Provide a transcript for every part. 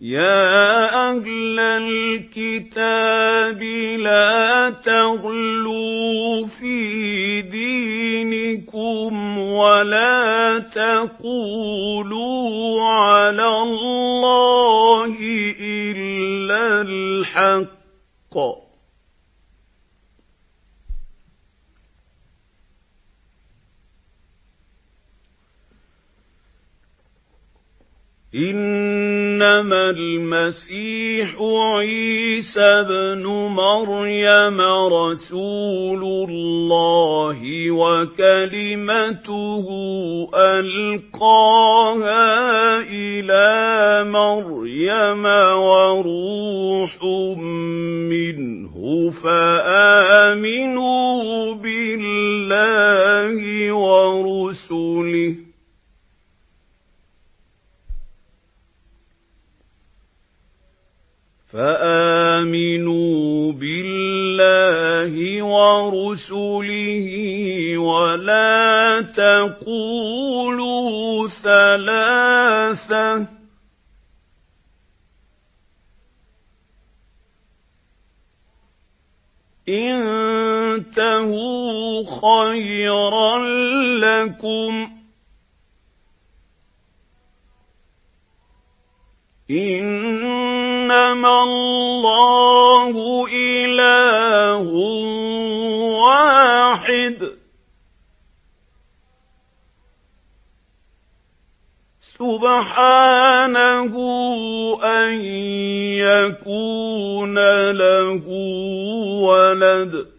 يَا أَهْلَ الْكِتَابِ لَا تَغْلُوا فِي دِينِكُمْ وَلَا تَقُولُوا عَلَى اللَّهِ إِلَّا الْحَقَّ ۚ إِنَّمَا الْمَسِيحُ عِيسَى ابْنُ مَرْيَمَ رَسُولُ اللَّهِ وَكَلِمَتُهُ أَلْقَاهَا إِلَىٰ مَرْيَمَ وَرُوحٌ مِّنْهُ ۖ فَآمِنُوا بِاللَّهِ وَرُسُلِهِ وَلَا تَقُولُوا ثَلَاثَةٌ ۚ انتهوا خيرا لكم ۖ إِنَّمَا اللَّهُ إِلَٰهٌ وَاحِدٌ ۖ سُبْحَانَهُ أَن يَكُونَ لَهُ وَلَدٌ ۘ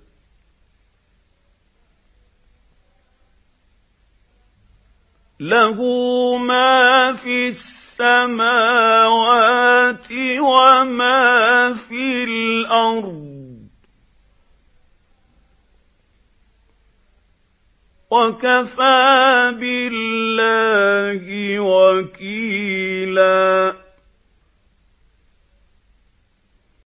لَّهُ مَا فِي السَّمَاوَاتِ وَمَا فِي الْأَرْضِ ۚ وَكَفَىٰ بِاللَّهِ وَكِيلًا